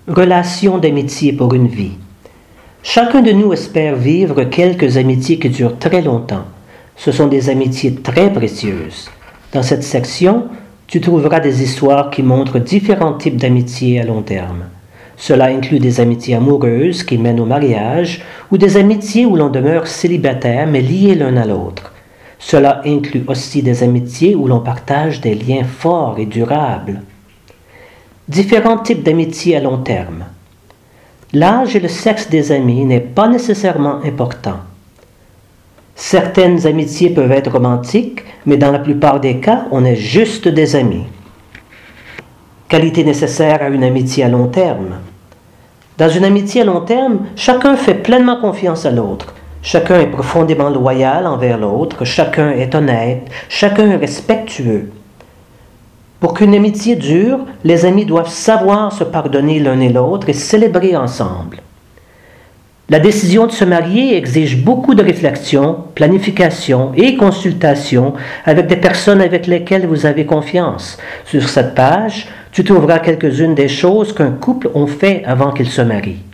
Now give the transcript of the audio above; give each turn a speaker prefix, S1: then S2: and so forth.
S1: Relation d'amitié pour une vie. Chacun de nous espère vivre quelques amitiés qui durent très longtemps. Ce sont des amitiés très précieuses. Dans cette section, tu trouveras des histoires qui montrent différents types d'amitiés à long terme. Cela inclut des amitiés amoureuses qui mènent au mariage ou des amitiés où l'on demeure célibataire mais liés l'un à l'autre. Cela inclut aussi des amitiés où l'on partage des liens forts et durables. Différents types d'amitié à long terme. L'âge et le sexe des amis n'est pas nécessairement important. Certaines amitiés peuvent être romantiques, mais dans la plupart des cas, on est juste des amis. Qualité nécessaire à une amitié à long terme. Dans une amitié à long terme, chacun fait pleinement confiance à l'autre. Chacun est profondément loyal envers l'autre, chacun est honnête, chacun est respectueux. Pour qu'une amitié dure, les amis doivent savoir se pardonner l'un et l'autre et célébrer ensemble. La décision de se marier exige beaucoup de réflexion, planification et consultation avec des personnes avec lesquelles vous avez confiance. Sur cette page, tu trouveras quelques-unes des choses qu'un couple ont fait avant qu'il se marie.